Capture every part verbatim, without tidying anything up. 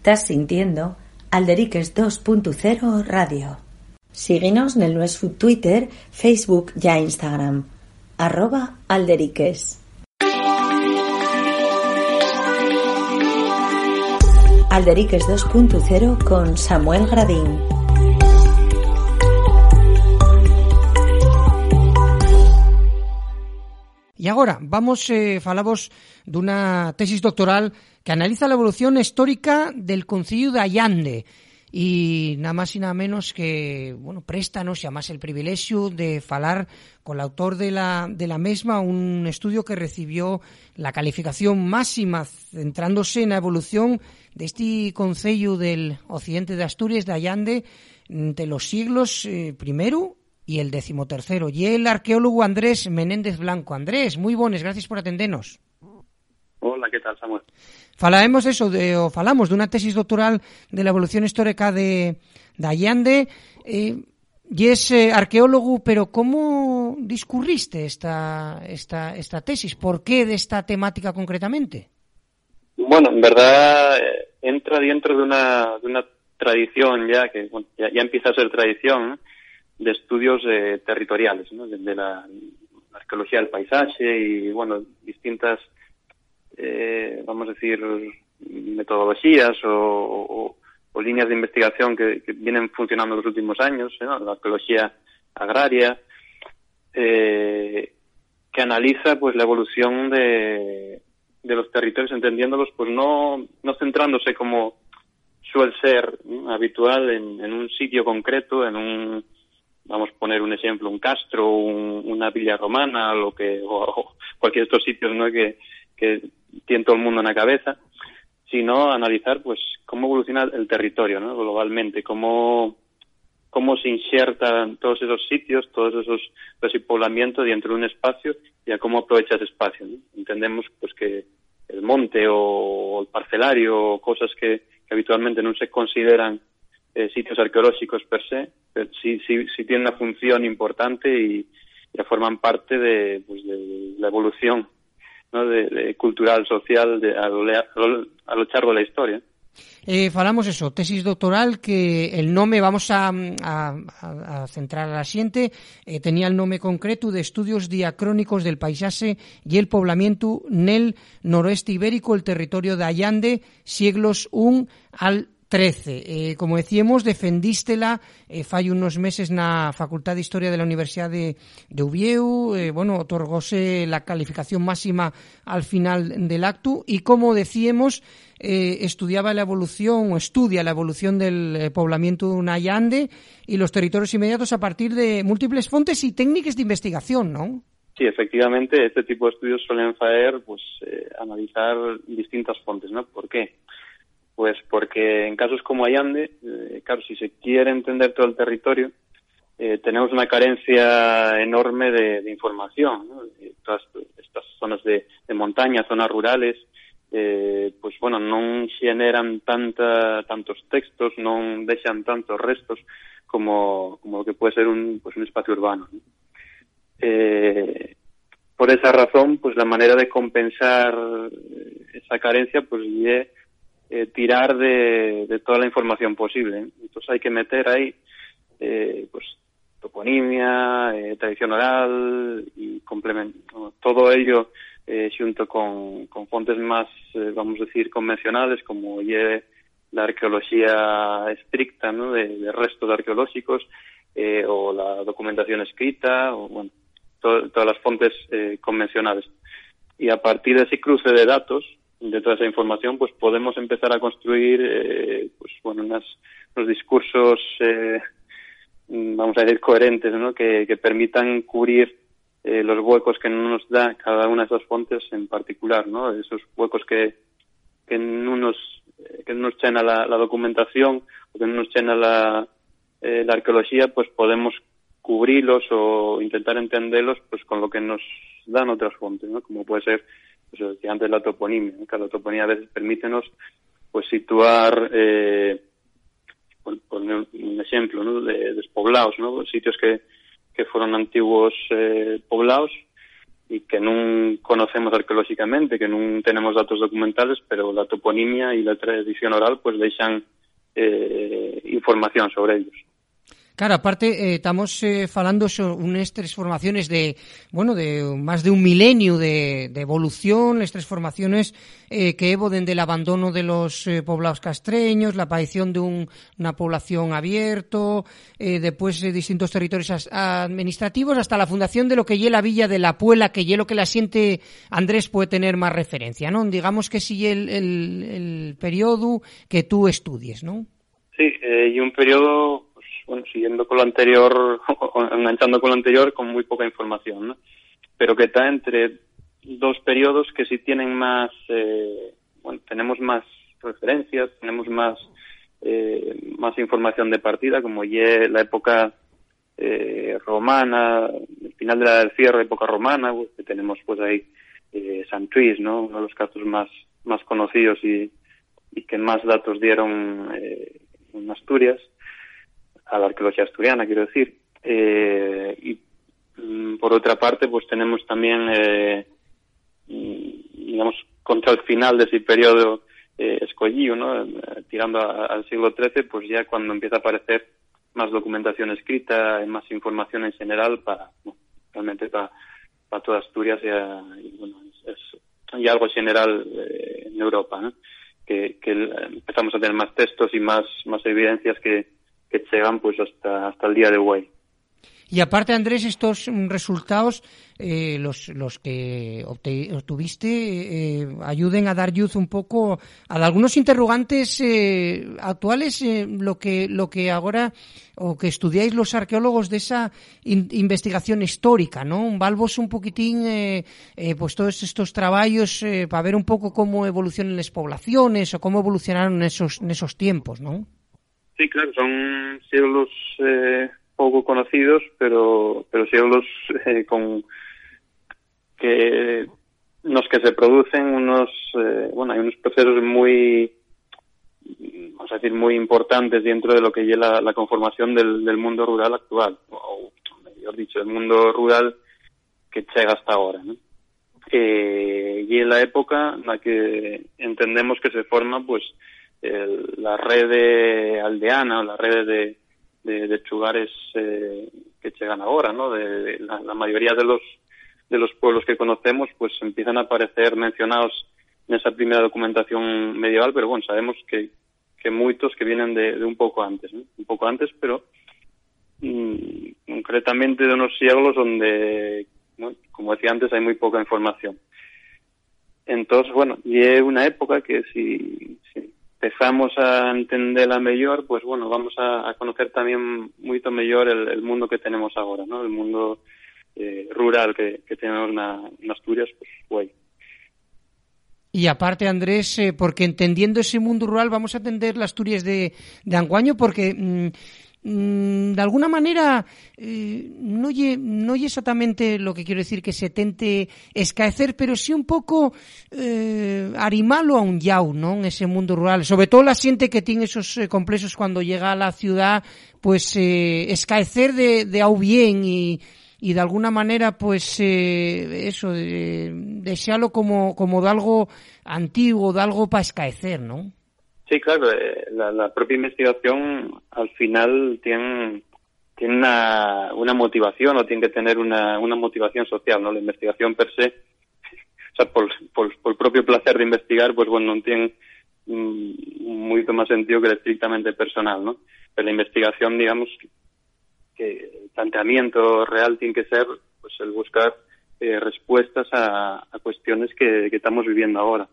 Estás sintiendo Alderiques dos punto cero Radio. Síguenos en nuestro Twitter, Facebook y Instagram. Arroba Alderiques. Alderiques dos punto cero con Samuel Gradín. E agora vamos eh, falamos dunha tesis doctoral que analiza a evolución histórica del Concello de Allande e nada máis e nada menos que, bueno, préstanos xa máis el privilexio de falar con el autor de la, de la mesma, un estudio que recibió la calificación máxima centrándose na evolución deste Concello del Occidente de Asturias de Allande de los siglos eh, primero y el decimotercero, y el arqueólogo Andrés Menéndez Blanco. Andrés, moi bones, gracias por atendernos. Hola, que tal, Samuel? Falaremos eso, de, o falamos dunha tesis doctoral de la evolución histórica de, de Allande, eh, y es eh, arqueólogo, pero ¿cómo discurriste esta, esta, esta tesis? ¿Por qué de esta temática concretamente? Bueno, en verdad eh, entra dentro de una, de una tradición ya, que bueno, ya, ya empieza a ser tradición, ¿no?, de estudios eh, territoriales, ¿no?, de, de la, la arqueología del paisaje y, bueno, distintas, eh, vamos a decir, metodologías o, o, o líneas de investigación que, que vienen funcionando en los últimos años, ¿no?, la arqueología agraria, eh, que analiza pues la evolución de, de los territorios, entendiéndolos pues no, no centrándose como suele ser, ¿no?, habitual en, en un sitio concreto, en un, vamos a poner un ejemplo, un castro, un, una villa romana, lo que, o, o cualquier de estos sitios, ¿no?, que, que tiene todo el mundo en la cabeza, sino analizar pues cómo evoluciona el territorio, ¿no?, globalmente, cómo, cómo se insertan todos esos sitios, todos esos, ese poblamiento dentro de un espacio y a cómo aprovecha ese espacio, ¿no? Entendemos pues que el monte o el parcelario, cosas que, que habitualmente no se consideran eh, sitios arqueológicos per se, pero sí, sí, sí tienen una función importante y ya forman parte de, pues, de la evolución, ¿no?, de, de cultural, social, de, a, lo, a, lo, a lo largo de la historia. Eh, falamos eso, tesis doctoral, que el nome, vamos a, a, a centrar a la xente, eh, tenía el nome concreto de Estudios Diacrónicos del Paisaje y el Poblamiento nel Noroeste Ibérico, el territorio de Allande, siglos un al trece. Eh, como decíamos, defendístela eh, fai unos meses na Facultad de Historia de la Universidad de, de Uvieu, eh, bueno, otorgóse la calificación máxima al final del acto y, como decíamos, eh, estudiaba la evolución, o estudia la evolución del eh, poblamiento de Allande y los territorios inmediatos a partir de múltiples fuentes y técnicas de investigación, ¿no? Sí, efectivamente, este tipo de estudios suelen faer, pues, eh, analizar distintas fuentes, ¿no? ¿Por qué? Pues porque en casos como Allande, eh, claro, si se quiere entender todo el territorio, eh, tenemos una carencia enorme de, de información, ¿no? Todas estas zonas de, de montaña, zonas rurales, eh, pues bueno, no generan tanta, tantos textos, no dejan tantos restos como, como lo que puede ser un, pues un espacio urbano, ¿no? Eh, por esa razón, pues la manera de compensar esa carencia, pues es Eh, tirar de, de toda la información posible, ¿eh? Entonces hay que meter ahí eh, pues toponimia, eh, tradición oral y complemento, todo ello eh, junto con, con fuentes más, eh, vamos a decir, convencionales, como eh, la arqueología estricta, ¿no?, de, de restos arqueológicos, eh, o la documentación escrita, o bueno, to, todas las fuentes eh, convencionales. Y a partir de ese cruce de datos, de toda esa información, pues podemos empezar a construir, eh, pues bueno, unas, unos discursos, eh, vamos a decir, coherentes, ¿no?, que, que permitan cubrir eh, los huecos que no nos da cada una de esas fuentes en particular, ¿no? Esos huecos que, que no nos, que no nos llena la, la documentación o que no nos llena la, eh, la arqueología, pues podemos cubrirlos o intentar entenderlos pues con lo que nos dan otras fuentes, ¿no? Como puede ser, pues decía antes, la toponimia, ¿no? Que la toponimia a veces permítenos pues situar, eh, por, por un ejemplo, ¿no?, de despoblados, ¿no?, sitios que, que fueron antiguos eh, poblados y que non conocemos arqueolóxicamente, que non tenemos datos documentales, pero la toponimia e la tradición oral pues deixan eh, información sobre ellos. Claro, aparte eh, estamos eh, falando sobre unas transformaciones de, bueno, de más de un milenio de, de evolución, las transformaciones eh, que evo desde el abandono de los eh, poblados castreños, la aparición de un, una población abierto, eh, después de distintos territorios as, administrativos, hasta la fundación de lo que lle la villa de la Puela, que lle lo que la siente Andrés puede tener más referencia, ¿no? Digamos que sigue el, el, el periodo que tú estudies, ¿no? Sí, eh, y un periodo... bueno, siguiendo con lo anterior, o enganchando con lo anterior, con muy poca información, ¿no? Pero que está entre dos periodos que sí tienen más, eh, bueno, tenemos más referencias, tenemos más eh, más información de partida, como ya la época eh, romana, el final de la del Fierro, época romana, pues, que tenemos pues ahí eh, Sant Lluís, ¿no? Uno de los casos más más conocidos y, y que más datos dieron eh, en Asturias, a la arqueología asturiana, quiero decir. Eh, y mm, por otra parte, pues tenemos también, eh, digamos, contra el final de ese periodo eh, escollío, ¿no? Eh, tirando a, al siglo trece, pues ya cuando empieza a aparecer más documentación escrita, más información en general para, bueno, realmente para, para toda Asturias y, y bueno, es, es y algo general eh, en Europa, ¿no? Que, que empezamos a tener más textos y más, más evidencias que que llegan pues hasta hasta el día de hoy. Y aparte, Andrés, estos resultados, eh, los los que obtuviste, eh, ayuden a dar luz un poco a algunos interrogantes eh, actuales, eh, lo que lo que ahora o que estudiáis los arqueólogos de esa in, investigación histórica, ¿no? Un valvos un poquitín, eh, eh, pues todos estos trabajos eh, para ver un poco cómo evolucionan las poblaciones o cómo evolucionaron en esos en esos tiempos, ¿no? Sí, claro, son siglos eh, poco conocidos, pero pero siglos eh, con que los que se producen unos eh, bueno hay unos procesos muy, vamos a decir, muy importantes dentro de lo que es la, la conformación del, del mundo rural actual, o mejor dicho, el mundo rural que llega hasta ahora, ¿no? Eh, y en la época en la que entendemos que se forma pues El, la red aldeana, la red de, de, de chugares eh, que llegan ahora, ¿no? De, de la, la mayoría de los de los pueblos que conocemos, pues empiezan a aparecer mencionados en esa primera documentación medieval, pero bueno, sabemos que que muchos que vienen de, de un poco antes, ¿no? Un poco antes, pero mmm, concretamente de unos siglos donde, bueno, como decía antes, hay muy poca información. Entonces, bueno, y es una época que si, si empezamos a entenderla mejor, pues bueno, vamos a, a conocer también mucho mejor el, el mundo que tenemos ahora, ¿no? El mundo eh, rural que, que tenemos en Asturias, pues guay. Y aparte, Andrés, eh, porque entendiendo ese mundo rural vamos a entender las Asturias de, de anguaño, porque mmm, mmm, de alguna manera eh, no lle, no lle exactamente lo que quiero decir que se tente escaecer, pero sí un poco eh, arimalo a un llau, ¿no? En ese mundo rural, sobre todo la gente que tiene esos eh, complejos cuando llega a la ciudad, pues eh, escaecer de, de au bien y y de alguna manera pues eh, eso de, desearlo como como de algo antiguo, de algo para escaecer, ¿no? Sí, claro, eh, la, la propia investigación al final tiene tiene una, una motivación o tiene que tener una, una motivación social, ¿no? La investigación per se, o sea, por, por, por el propio placer de investigar, pues bueno, no tiene mm, mucho más sentido que el estrictamente personal, ¿no? Pero la investigación, digamos, que el planteamiento real tiene que ser pues el buscar eh, respuestas a, a cuestiones que, que estamos viviendo ahora.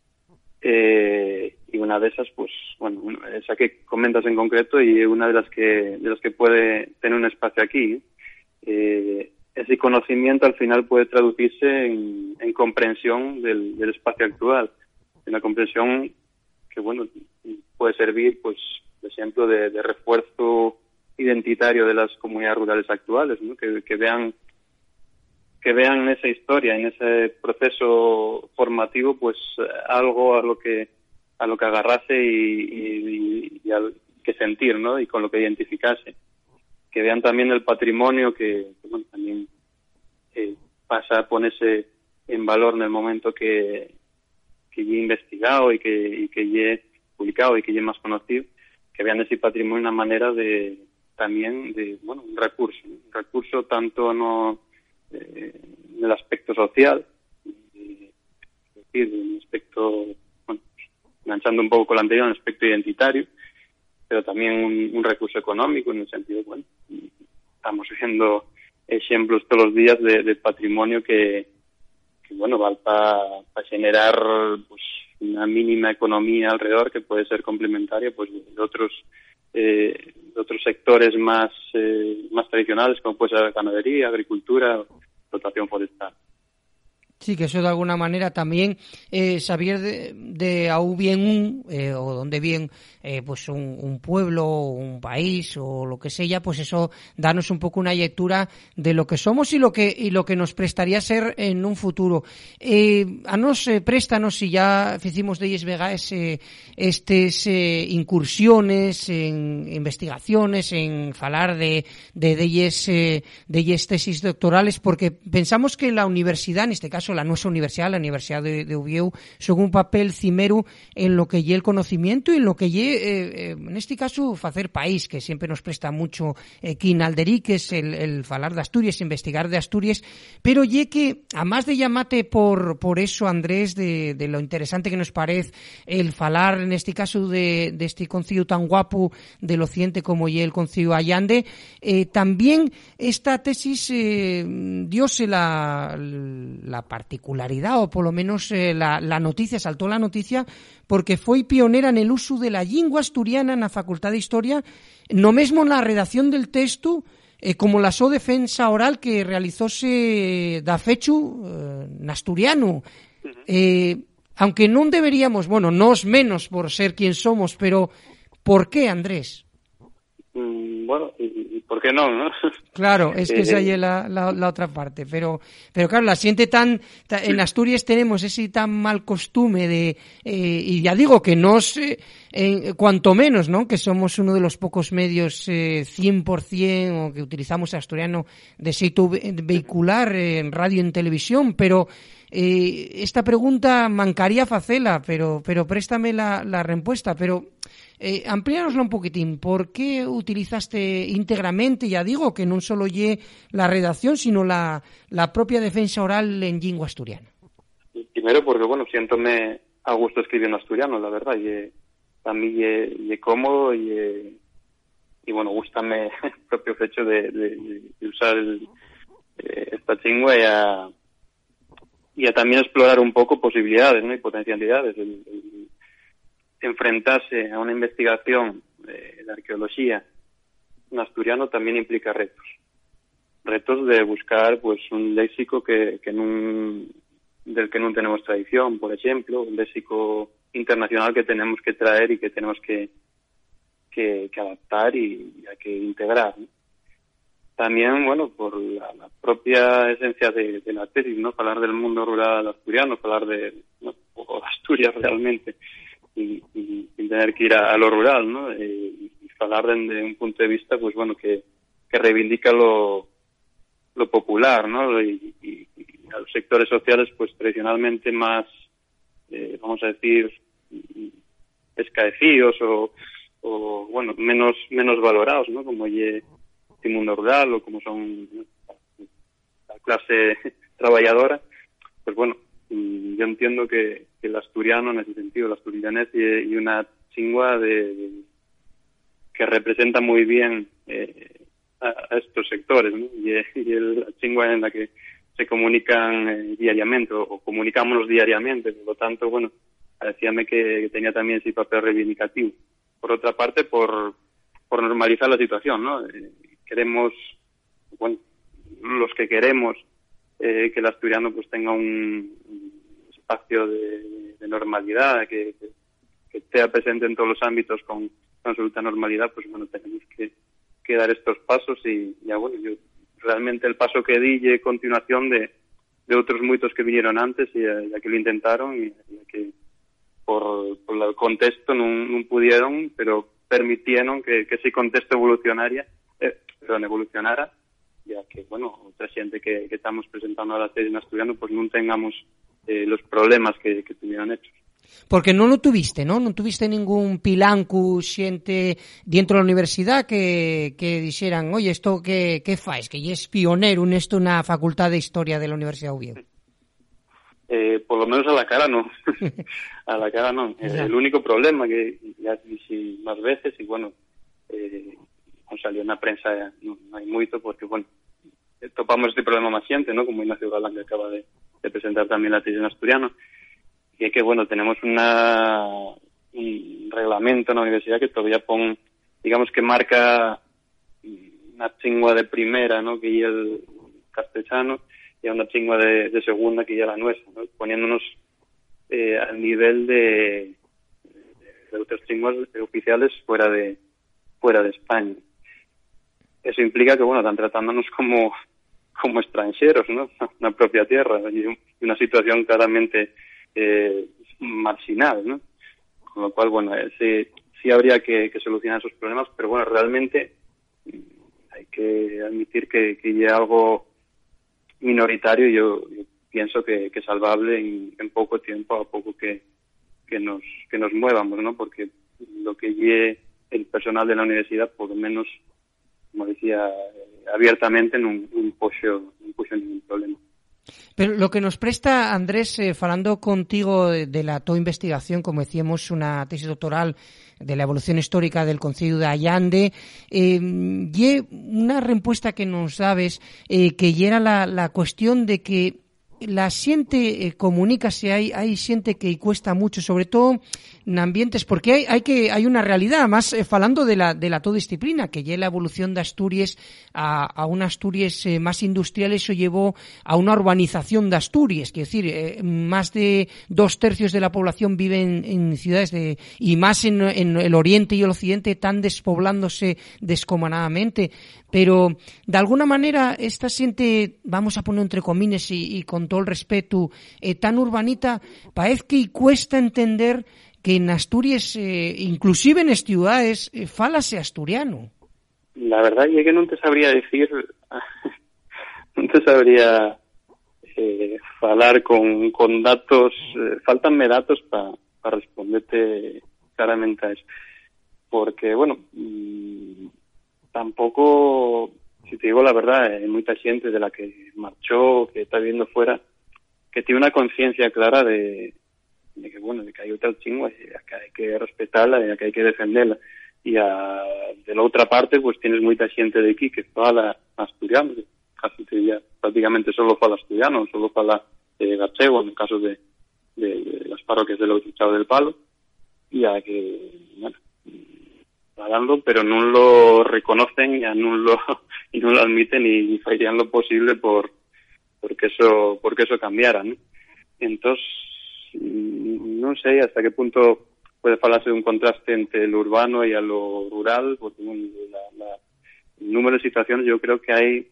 Eh, y una de esas, pues, bueno, esa que comentas en concreto y una de las que de las que puede tener un espacio aquí, eh, ese conocimiento al final puede traducirse en, en comprensión del, del espacio actual, en la comprensión que, bueno, puede servir, pues, por ejemplo, de, de refuerzo identitario de las comunidades rurales actuales, ¿no? Que, que vean que vean en esa historia, en ese proceso formativo, pues algo a lo que a lo que agarrarse y, y, y al que sentir, ¿no? Y con lo que identificarse. Que vean también el patrimonio que, que bueno, también eh, pasa a ponerse en valor en el momento que que ya he investigado y que y que ya he publicado y que ya he más conocido, que vean ese patrimonio una manera de también de, bueno, un recurso, un recurso tanto no eh, en el aspecto social, eh, es decir, en el aspecto, bueno, enganchando un poco con lo anterior, en el aspecto identitario, pero también un, un recurso económico en el sentido, bueno, estamos viendo ejemplos todos los días de, de patrimonio que, que bueno, va para pa generar pues una mínima economía alrededor que puede ser complementaria pues de otros eh, de otros sectores más eh, más tradicionales, como puede ser la ganadería, agricultura, explotación forestal. Sí, que eso de alguna manera también eh, saber de, de a bien un, eh, o donde bien eh, pues un, un pueblo, un país o lo que sea, pues eso darnos un poco una lectura de lo que somos y lo que y lo que nos prestaría ser en un futuro. Eh, a nos eh, préstanos, si ya hicimos de ellas vegaes eh, estes eh, incursiones en investigaciones, en falar de de de ellas eh, de ellas tesis doctorales, porque pensamos que la universidad, en este caso la nuestra universidad, la Universidad de, de Uvieu, son un papel cimero en lo que lle el conocimiento y en lo que lle, eh, eh, en este caso, facer país, que siempre nos presta mucho eh, Quín Alderiques, el, el falar de Asturias, investigar de Asturias, pero lle que, a más de llamate por, por eso, Andrés, de, de lo interesante que nos parece el falar, en este caso, de, de este concilio tan guapo del occidente como lle el concilio Allande, eh, también esta tesis eh, diose la, la particularidad, o por lo menos eh, la, la noticia, saltó la noticia, porque foi pionera en el uso de la lingua asturiana na Facultad de Historia, no mesmo na redacción del texto, eh, como la so defensa oral que realizóse da fechu eh, na asturiano. Eh, aunque non deberíamos, bueno, nos menos por ser quien somos, pero ¿por qué, Andrés? Mm, bueno, y, y ¿por qué no, no? Claro, es que esa es la, la, la otra parte, pero pero claro, la siente tan, tan en Asturias tenemos ese tan mal costumbre de eh, y ya digo que nos eh, eh, cuanto menos, ¿no? Que somos uno de los pocos medios eh, cien por ciento o que utilizamos el asturiano de xeito vehicular eh, en radio y en televisión, pero eh, esta pregunta mancaría facela, pero pero préstame la, la respuesta, pero Eh, amplíanoslo un poquitín. ¿Por qué utilizaste íntegramente, ya digo, que no solo lle la redacción, sino la, la propia defensa oral en lingua asturiana? Primero porque, bueno, siéntome a gusto escribiendo asturiano, la verdad, y a mí y cómodo y, y bueno, gústame el propio hecho de, de, de usar el, eh, esta lingua y a, y a también explorar un poco posibilidades, ¿no? Y potencialidades. El, el, enfrentarse a una investigación de, de arqueología en asturiano también implica retos. Retos de buscar pues un léxico que, que nun, del que no tenemos tradición, por ejemplo, un léxico internacional que tenemos que traer y que tenemos que, que, que adaptar y, y hay que integrar, ¿no? También, bueno, por la, la propia esencia de, de la tesis, ¿no? Hablar del mundo rural asturiano, hablar de, ¿no? o de Asturias realmente, y, y sin tener que ir a, a lo rural, ¿no? Eh, y hablar desde un punto de vista, pues bueno, que, que reivindica lo, lo popular, ¿no? Y, y, y a los sectores sociales, pues tradicionalmente más, eh, vamos a decir, escaecidos o, o bueno, menos menos valorados, ¿no? Como el mundo rural o como son, ¿no? La clase trabajadora, pues bueno, yo entiendo que, que el asturiano, en ese sentido, el asturianés y, y una chingua de, de, que representa muy bien eh, a, a estos sectores, ¿no? Y, y el, la chingua en la que se comunican eh, diariamente o, o comunicámonos diariamente, por lo tanto, bueno, parecíame que, que tenía también ese papel reivindicativo. Por otra parte, por, por normalizar la situación, ¿no? Eh, queremos, bueno, los que queremos eh, que el asturiano pues tenga un, un espacio de, de normalidad, que, que, que esté presente en todos los ámbitos con, con absoluta normalidad, pues bueno, tenemos que, que dar estos pasos y ya bueno, yo realmente el paso que di y continuación de, de otros muchos que vinieron antes y ya que lo intentaron y ya que por, por el contexto no, no pudieron, pero permitieron que, que ese contexto evolucionaria, eh, perdón, evolucionara ya que, bueno, outra xente que, que estamos presentando a la tesis en asturiano, pues non tengamos eh, los problemas que, que tuvieron hechos. Porque non o tuviste, non? Non tuviste ningún pilancu xente dentro da universidade que, que dixeran, oye, isto que, que faz? Que es pionero nesto na Facultade de Historia de la Universidade de Oviedo. Eh, por lo menos a la cara no. A la cara no. Eh, el único problema que ya dije más veces, y bueno, eh, non salió na prensa, non hai moito, porque, bueno, topamos este problema máis xente, ¿no? Como Ignacio Galán, que acaba de, de presentar tamén la tesis en asturiano, y es que, bueno, tenemos una, un reglamento en la universidad que todavía pon, digamos que marca una chingua de primera, ¿no? Que es el castellano, y una chingua de, de segunda, que es la nuestra, ¿no? Poniéndonos eh, al nivel de, de otras chinguas oficiales fuera de fuera de España. Eso implica que, bueno, están tratándonos como, como extranjeros, ¿no? En la propia tierra, y una situación claramente Eh, marginal, ¿no? Con lo cual, bueno, eh, sí, sí habría que, que solucionar esos problemas, pero bueno, realmente hay que admitir que, que ya algo minoritario, yo, yo pienso que, que salvable en, en poco tiempo, a poco que, que nos que nos muevamos, ¿no? Porque lo que lleve el personal de la universidad, por lo menos, como decía, eh, abiertamente, no un puxo, non puxo ningún problema. Pero lo que nos presta, Andrés, eh, falando contigo de, de la tu investigación, como decíamos, una tesis doctoral de la evolución histórica del Concello de Allande, eh, y una respuesta que nos sabes, eh, que era la, la cuestión de que la xente eh, comunícase, hai hai xente que cuesta mucho, sobre todo en ambientes, porque hai hai que hai unha realidade, más eh, falando de la de la toda disciplina, que lle la evolución de Asturias a a unha Asturias eh, más industrial, eso llevó a una urbanización de Asturias, que decir, eh, más de dos tercios de la población vive en, en ciudades de y más en, en el oriente y el occidente, tan despoblándose descomunadamente, pero de alguna manera esta xente, vamos a poner entre comines y, y con todo el respeto, eh, tan urbanita, parece que cuesta entender que en Asturias, eh, inclusive en las ciudades, eh, fálase asturiano. La verdad es que no te sabría decir, no te sabría eh, falar con, con datos, eh, faltanme datos para pa responderte claramente a eso. Porque, bueno, mmm, tampoco, si te digo la verdad, hay mucha gente de la que marchó, que está viviendo fuera, que tiene una conciencia clara de, de que, bueno, de que hay otra chingua, que hay que respetarla y que hay que defenderla. Y a, de la otra parte, pues tienes mucha gente de aquí que fala asturiano, casi te diría, prácticamente solo fala asturiano, solo fala eh, gachego, en el caso de, de, de las parroquias del Chavo del Palo, y a que, bueno, falando, pero non lo reconocen e non lo e non lo admiten e farían lo posible por porque eso porque eso cambiara, ¿no? Entonces, non sei hasta que punto puede falarse de un contraste entre lo urbano y a lo rural, porque la, la, el número de situaciones yo creo que hay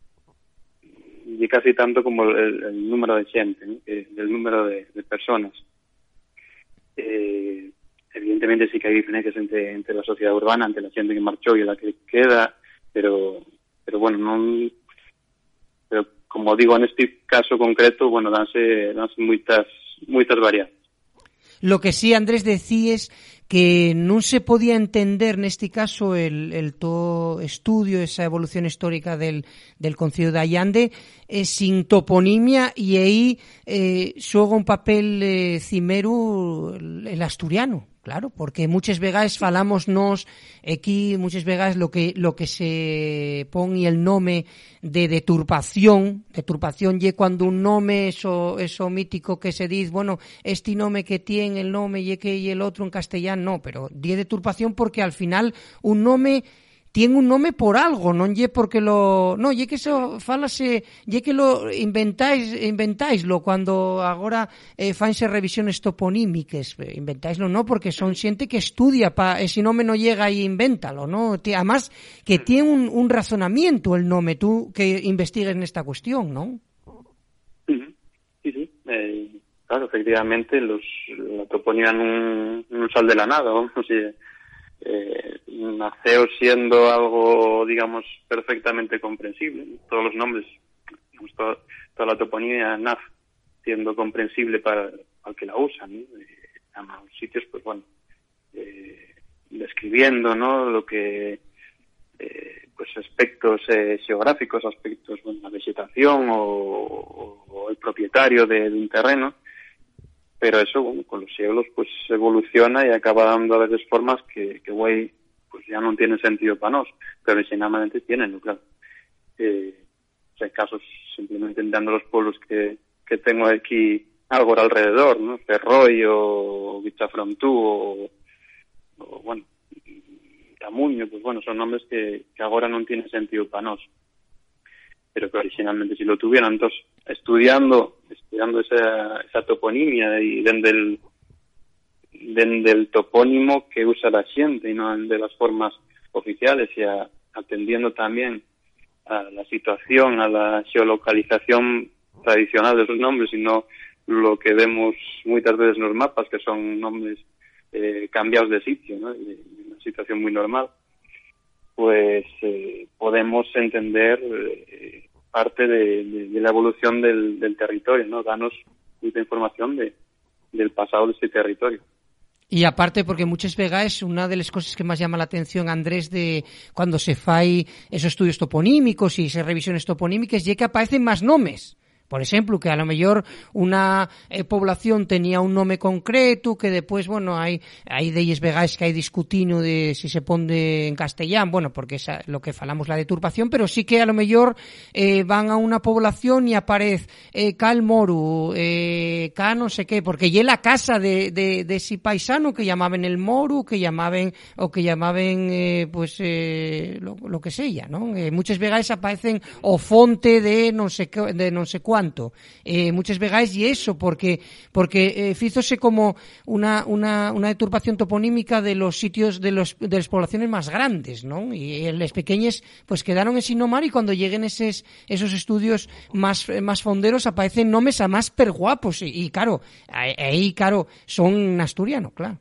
y casi tanto como el, el número de gente, ¿no? El, el número de, de personas. Eh, Evidentemente sí que hay diferencias entre, entre la sociedad urbana, entre la gente que marchó y la que queda, pero pero bueno, non, pero como digo, en este caso concreto, bueno, danse, danse moitas, moitas variables. Lo que sí, Andrés, decíes que non se podía entender neste caso el, el todo estudio, esa evolución histórica del, del Concello de Allande eh, sin toponimia, e aí eh, xoga un papel eh, cimero el asturiano. Claro, porque muchas veces falamos nos aquí, muchas veces lo que lo que se pone el nome de deturpación, deturpación y cuando un nome eso eso mítico que se dice, bueno, este nome que tiene el nome y que y el otro en castellano, no, pero di deturpación porque al final un nome tiene un nome por algo, non lle porque lo, no, lle que eso falase, lle que lo inventáis, inventáislo cuando agora eh, fanse revisiones toponímicas, inventáislo no, porque son xente que estudia pa, e se nome non llega e invéntalo, no, además que tiene un, un razonamiento el nome, tú que investigues nesta cuestión, ¿no? Sí, sí, eh, claro, efectivamente los, la toponía non, non sal de la nada, vamos, eh, nació siendo algo, digamos, perfectamente comprensible, ¿no? Todos los nombres, digamos, toda, toda la toponimia nace siendo comprensible para el que la usa, ¿no? Eh, en los sitios, pues bueno, eh, describiendo, ¿no?, lo que, eh, pues aspectos eh, geográficos, aspectos, bueno, la vegetación o, o, o el propietario de, de un terreno. Pero eso, bueno, con los siglos pues evoluciona y acaba dando a veces formas que, que güey, pues ya no tienen sentido para nos, pero originalmente tienen, ¿no? Claro. Eh, o sea, hay casos simplemente dando los pueblos que, que tengo aquí algo alrededor, ¿no? Ferroi o Vichafrontú o, o, bueno, Tamuño, pues bueno, son nombres que, que ahora no tienen sentido para nos, pero que originalmente sí lo tuvieran. Entonces, estudiando estudiando esa, esa toponimia y dende el, dende el topónimo que usa la gente y no de las formas oficiales, y a, atendiendo también a la situación, a la geolocalización tradicional de esos nombres y no lo que vemos muchas veces en los mapas, que son nombres eh, cambiados de sitio, ¿no? Y una situación muy normal, pues eh, podemos entender eh, parte de, de, de la evolución del, del territorio, ¿no? Danos mucha información de, del pasado de este territorio. Y aparte, porque muchas veces una de las cosas que más llama la atención, Andrés, de cuando se fai esos estudios toponímicos y esas revisiones toponímicas, es que aparecen más nombres. Por ejemplo, que a lo mejor una eh, población tenía un nome concreto, que después, bueno, hay hay delles vegaes que hai discutindo de si se pone en castellán, bueno, porque esa lo que falamos la deturpación, pero sí que a lo mejor eh, van a una población y aparece eh, Cal Moru, eh, Ca no sé qué, porque lle la casa de, de, de ese paisano que llamaban el Moru, que llamaban, o que llamaban, eh, pues, eh, lo, lo que sea, ¿no? Eh, muchas vegaes aparecen o fonte de non sé, de non sé cuánto. Eh, muchas veces y eso porque porque eh, fízose como una, una, una deturpación toponímica de los sitios de los de las poblaciones más grandes, ¿no? Y las pequeñas pues quedaron en sin nomar, y cuando lleguen esos esos estudios más más fonderos aparecen nombres a más perguapos y, y claro, ahí claro son asturiano, claro.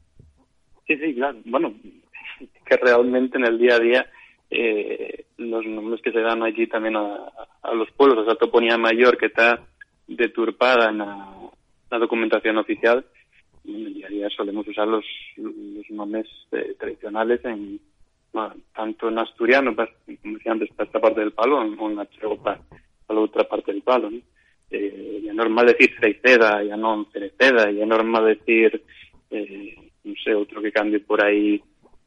Sí, sí, claro. Bueno, que realmente en el día a día eh, los nombres que se dan allí también a, a los pueblos, esa toponía mayor que está deturpada en la, la documentación oficial, en el día a día solemos usar los, los nombres eh, tradicionales en, bueno, tanto en asturiano, para, como decía antes, para esta parte del palo, o en gallego para, para la otra parte del palo, ¿no? Eh, ya es normal decir Cereceda, ya no Cereceda, ya es normal decir, eh, no sé, otro que cambie por ahí,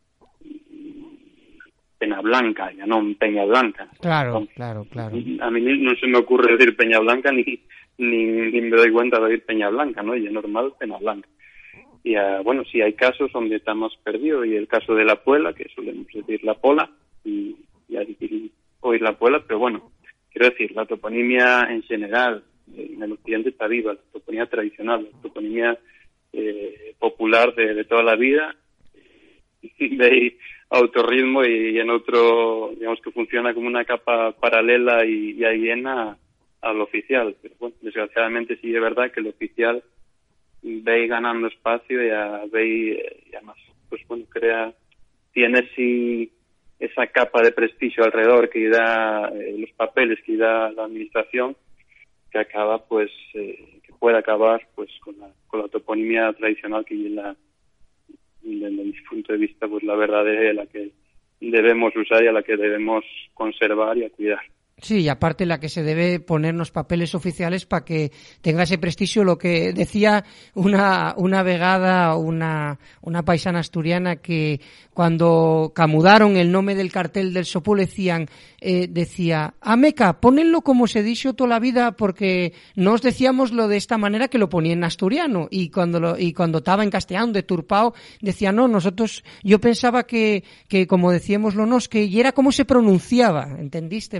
Pena Blanca, ya no Peña Blanca. Claro, Entonces, claro, claro. A mí no se me ocurre decir Peña Blanca ni, ni, ni me doy cuenta de decir Peña Blanca, ¿no? Y es normal Pena Blanca. Y uh, bueno, sí hay casos donde está más perdido, y el caso de la Puela, que solemos decir la Pola, y, y decir oír la Puela, pero bueno, quiero decir, la toponimia en general en el occidente está viva, la toponimia tradicional, la toponimia eh, popular de, de toda la vida, de autorritmo y en otro, digamos que funciona como una capa paralela y, y aliena al oficial. Pero bueno, desgraciadamente sí es verdad que el oficial ve ganando espacio y a, ve y además, pues bueno, crea, tiene sí esa capa de prestigio alrededor que da eh, los papeles que da la administración, que acaba pues, eh, que puede acabar pues con la, con la toponimia tradicional que es la, desde mi punto de vista, pues la verdadera, la que debemos usar y a la que debemos conservar y a cuidar. Sí, y aparte la que se debe poner en los papeles oficiales para que tenga ese prestigio, lo que decía una una vegada, una una paisana asturiana, que cuando camudaron el nombre del cartel del Sopó decían, eh, decía, Ameca, ponenlo como se dicho toda la vida, porque nos decíamos lo de esta manera que lo ponía en asturiano, y cuando lo, y cuando estaba en castellano deturpado decía, no, nosotros, yo pensaba que, que como decíamos lo nos, que y era como se pronunciaba, entendísteme, que de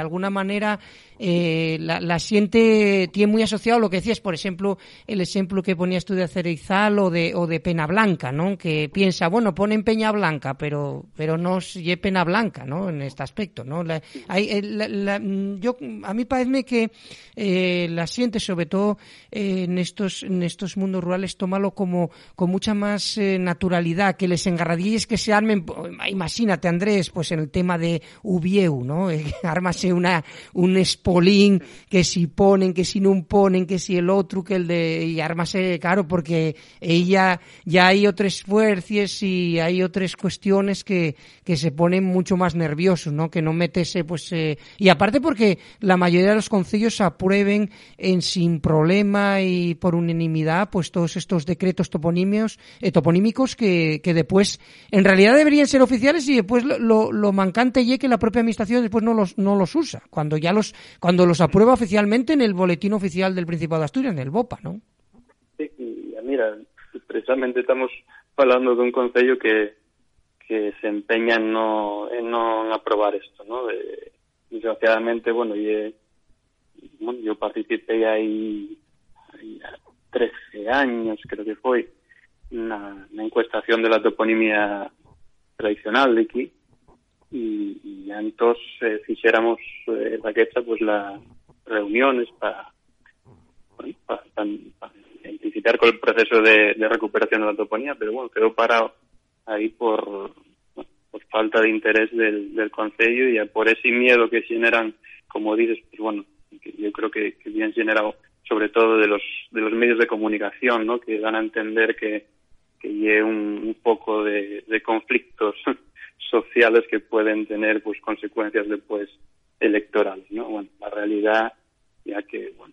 alguna manera eh, la, la xente tiene muy asociado lo que decías, por ejemplo, el ejemplo que ponías tú de Cereizal o de, o de Pena Blanca, ¿no? Que piensa, bueno, ponen Peña Blanca, pero pero no es Pena Blanca, ¿no? En este aspecto, ¿no? La, hay, la, la, yo, a mí parece que eh, la xente, sobre todo eh, en estos en estos mundos rurales, tómalo como con mucha más eh, naturalidad, que les engarradilles que se armen, imagínate, Andrés, pues en el tema de Ubieu, ¿no? Eh, ármase una un espolín, que si ponen, que si no ponen, que si el otro, que el de, y ármase, claro, porque ella ya hay otras fuerzas y hay otras cuestiones que, que se ponen mucho más nerviosos, ¿no? Que no metese, pues, eh, y aparte porque la mayoría de los concilios aprueben en sin problema y por unanimidad, pues todos estos decretos toponimios, eh, toponímicos que, que después, en realidad deberían ser oficiales y después lo, lo, lo mancante y que la propia administración después no los, no los usa, cuando ya los, cuando los aprueba oficialmente en el boletín oficial del Principado de Asturias, en el BOPA, ¿no? Sí, y mira, precisamente estamos hablando de un concello que que se empeña en no en no aprobar esto, ¿no? De, desgraciadamente, bueno, yo, bueno, yo participé ahí, ahí a trece años, creo que fue, na, na encuestación de la toponimia tradicional de aquí, y, y entonces eh, fixéramos eh, daquesta, pues, las reuniones para bueno, pa, pa, pa intensificar con el proceso de, de recuperación de la toponía, pero bueno, quedó parado ahí por, bueno, por falta de interés del, del concello y por ese miedo que generan, como dices, pues bueno, que yo creo que, que bien generado sobre todo de los de los medios de comunicación, ¿no? Que dan a entender que que hay un, un poco de, de conflictos sociales que pueden tener pues consecuencias después electorales, ¿no? Bueno, la realidad, ya que bueno,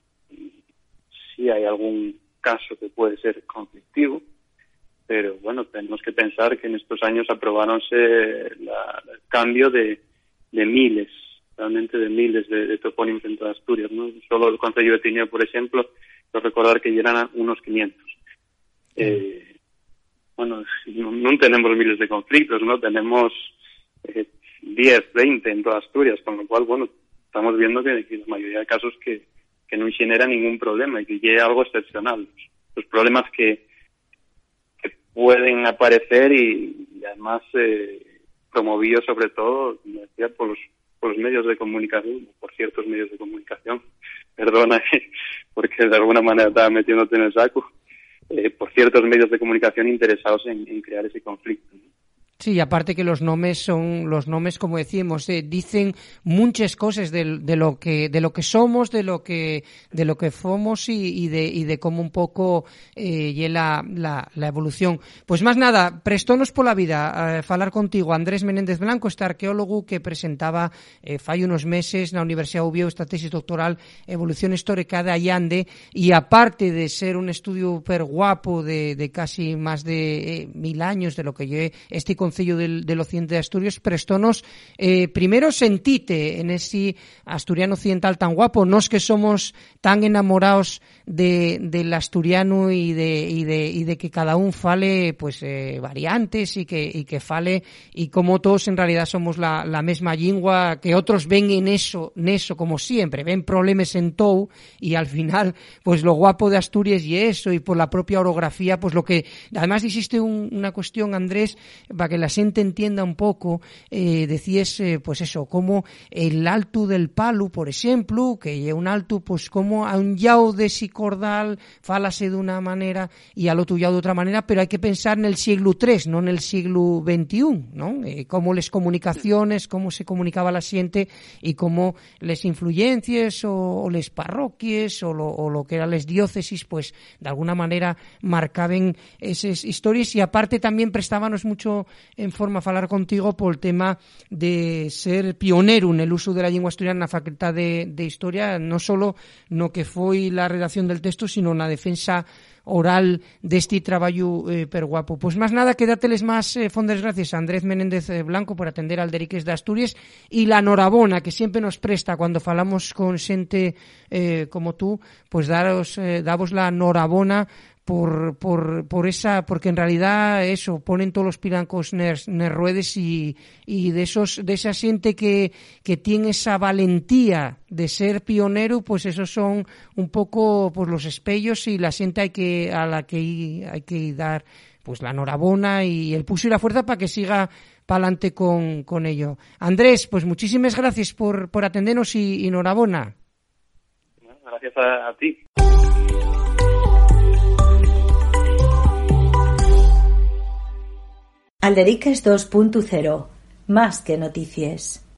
sí hay algún caso que puede ser conflictivo, pero bueno, tenemos que pensar que en estos años aprobaronse la, el cambio de, de miles, realmente de miles de, de topónimos en toda Asturias, ¿no? Solo el concello de Tineo, por ejemplo, quiero recordar que llegan unos quinientos. Eh, bueno, no, no tenemos miles de conflictos, ¿no? Tenemos eh, diez, veinte en toda Asturias, con lo cual, bueno, estamos viendo que, que la mayoría de casos que, que no genera ningún problema y que llega algo excepcional. Los problemas que, que pueden aparecer y, y además eh, promovidos sobre todo, como decía, por los, por los medios de comunicación, por ciertos medios de comunicación, perdona, porque de alguna manera estaba metiéndote en el saco, eh, por ciertos medios de comunicación interesados en, en crear ese conflicto, ¿no? Sí, aparte que los nombres son los nombres, como decíamos, eh, dicen muchas cosas de, de lo que de lo que somos, de lo que de lo que fomos y, y de y de cómo un poco eh, y la, la la evolución. Pues más nada, prestónos por la vida a falar contigo Andrés Menéndez Blanco, este arqueólogo que presentaba eh, fai unos meses na Universidad Ubieu esta tesis doctoral Evolución Histórica de Allande, y aparte de ser un estudio super guapo de, de casi más de eh, mil años de lo que yo este Concello del, del Occidente de Asturias, prestónos eh, primero sentite en ese asturiano occidental tan guapo, nos que somos tan enamorados de del asturiano y de y de y de que cada un fale pues eh, variantes y que y que fale y como todos en realidad somos la la mesma lingua, que otros ven en eso, en eso como siempre, ven problemas en todo y al final pues lo guapo de Asturias y eso, y por la propia orografía, pues lo que además existe un, una cuestión, Andrés, para que la gente entienda un poco, eh, decías, eh, pues eso, como el alto del Palu, por ejemplo, que es un alto, pues como a un llao de Sicordal fálase de una manera y al otro llao de otra manera, pero hay que pensar en el siglo tres, no en el siglo veintiuno, ¿no? Eh, cómo las comunicaciones, cómo se comunicaba la gente y cómo las influencias o, o las parroquias o lo, o lo que eran las diócesis, pues de alguna manera marcaban esas historias, y aparte también prestábamos mucho en forma a falar contigo por el tema de ser pionero en el uso de la lengua asturiana na Facultad de, de Historia, no solo no que foi la redacción del texto, sino na defensa oral deste traballo eh, per guapo. Pois máis nada, quédateles máis eh, fondes gracias a Andrés Menéndez Blanco por atender al Deriques de Asturias, e la norabona que sempre nos presta cando falamos con xente eh, como tú, pois daros, eh, davos la norabona por, por, por esa, porque en realidad eso, ponen todos los pirancos nes, nes ruedes y, y de esos, de esa gente que, que tiene esa valentía de ser pionero, pues esos son un poco, pues los espellos y la gente hay que, a la que hay que dar, pues la enhorabona y el pulso y la fuerza para que siga para adelante con, con ello. Andrés, pues muchísimas gracias por, por atendernos y, y enhorabona. Gracias a, a ti. Alderiques dos punto cero. Más que noticias.